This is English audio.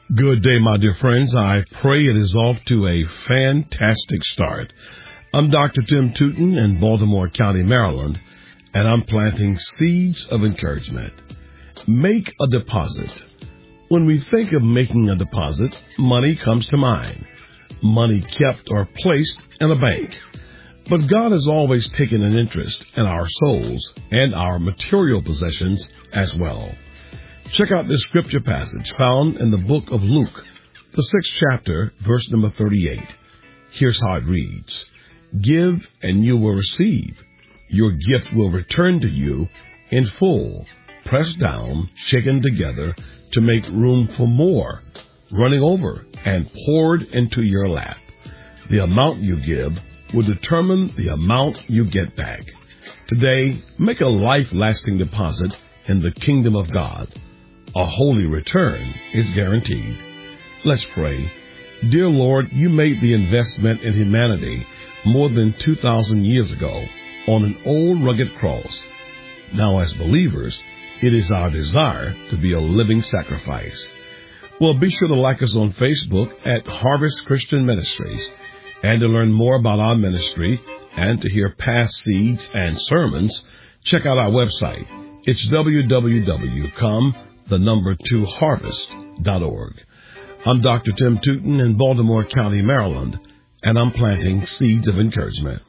Good day, my dear friends. I pray it is off to a fantastic start. I'm Dr. Tim Tootin in Baltimore County, Maryland, and I'm planting seeds of encouragement. Make a deposit. When we think of making a deposit, money comes to mind. Money kept or placed in a bank. But God has always taken an interest in our souls and our material possessions as well. Check out this scripture passage found in the book of Luke, the 6th chapter, verse number 38. Here's how it reads. Give and you will receive. Your gift will return to you in full, pressed down, shaken together to make room for more, running over and poured into your lap. The amount you give will determine the amount you get back. Today, make a life-lasting deposit in the kingdom of God. A holy return is guaranteed. Let's pray. Dear Lord, you made the investment in humanity more than 2,000 years ago on an old rugged cross. Now, as believers, it is our desire to be a living sacrifice. Well, be sure to like us on Facebook at Harvest Christian Ministries. And to learn more about our ministry and to hear past seeds and sermons, check out our website. It's www.com2harvest.org. I'm Dr. Tim Tootin in Baltimore County, Maryland, and I'm planting seeds of encouragement.